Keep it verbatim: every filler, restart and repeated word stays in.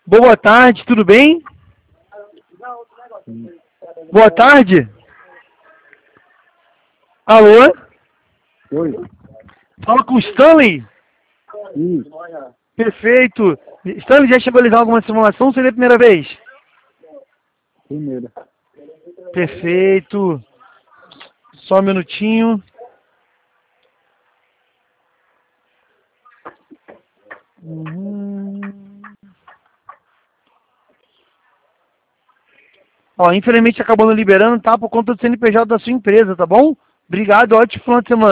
Boa tarde, tudo bem? Boa tarde. Alô? Oi. Fala com o Stanley? Isso. Perfeito. Stanley, já chegou a realizar alguma simulação ou seria a primeira vez? Primeira. Perfeito. Só um minutinho. Uhum. Ó, infelizmente acabou não liberando, tá? Por conta do C N P J da sua empresa, tá bom? Obrigado, ótimo final de semana.